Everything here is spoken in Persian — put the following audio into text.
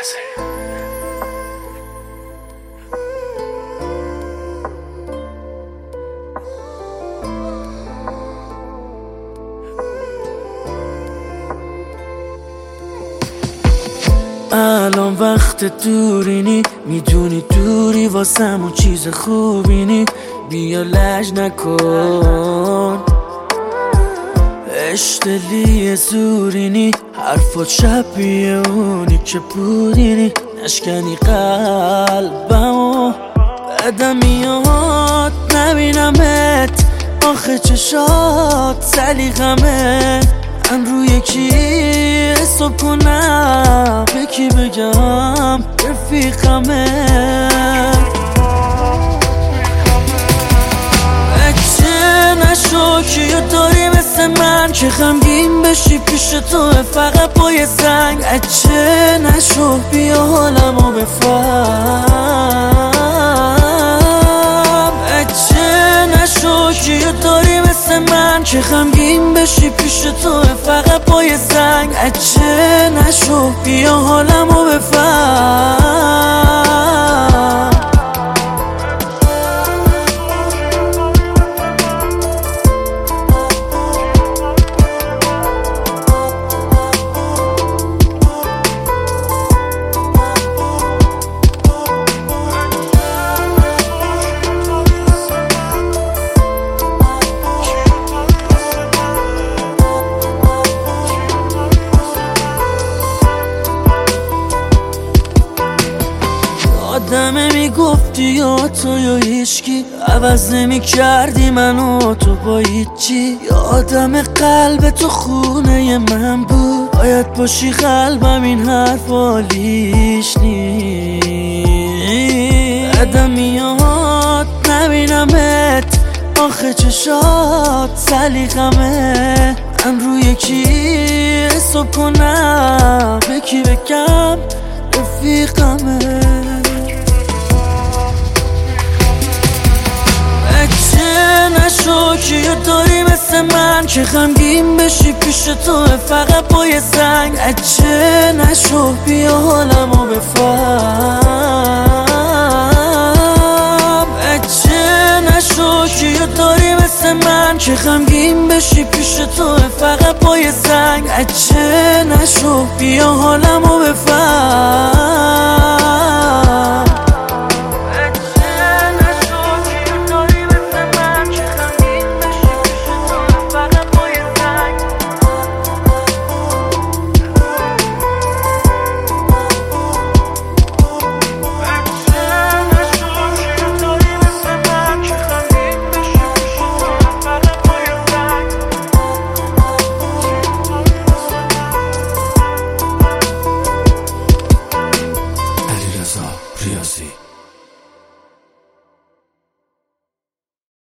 الان وقت دورینی، میدونی دوری واسمون چیز خوبینی. بیا لج نکن، اشتلی زورینی، حرفات شبیه اونی که بودینی. نشکنی قلبمو، بدم میاد نبینمت. آخه چشات سلیقمه، من روی کی حساب کنم؟ به کی بگم رفیقمه؟ بچه نشو، کیو داری مثل من که غمگین بشی پیش تو فقط با یه زنگ؟ بچه نشو، بیا حالمو بفهم. بچه نشو، کیو داری مثل من که غمگین بشی پیش تو فقط با یه زنگ؟ بچه نشو، بیا حالمو بفهم. آدمه میگفتی یا تو یا هیچکی، عوض نمی کردی منو تو با هیچی. یادم قلب تو خونه من بود، باید باشی قلبم این حرف والیش نیست. بعدم میاد نبینمت، آخه چشات سلیقمه. من روی کی حساب کنم؟ به کی بگم رفیقمه؟ نشو، کیو داری مثل من که غمگین بشی پیش تو فقط با یه زنگ؟ بچه نشو، بیا حالمو بفهم. بچه نشو، کیو داری مثل من که غمگین بشی پیش تو فقط با یه زنگ؟ بچه نشو، بیا حالمو